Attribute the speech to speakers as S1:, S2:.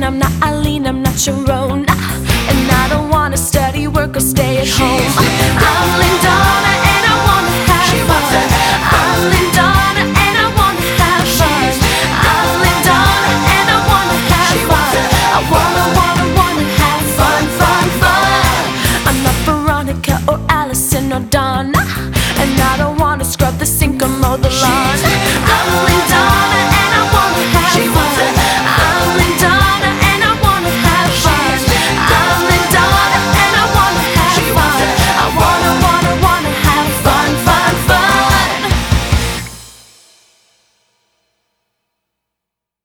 S1: I'm not Eileen, I'm not Sharona, and I don't wanna study, work, or stay at home. I'm Lindana and I wanna have fun. I'm Lindana and I wanna have fun. I'm Lindana and I wanna have fun. I wanna have fun, fun, fun. I'm not Veronica or Allison or Donna.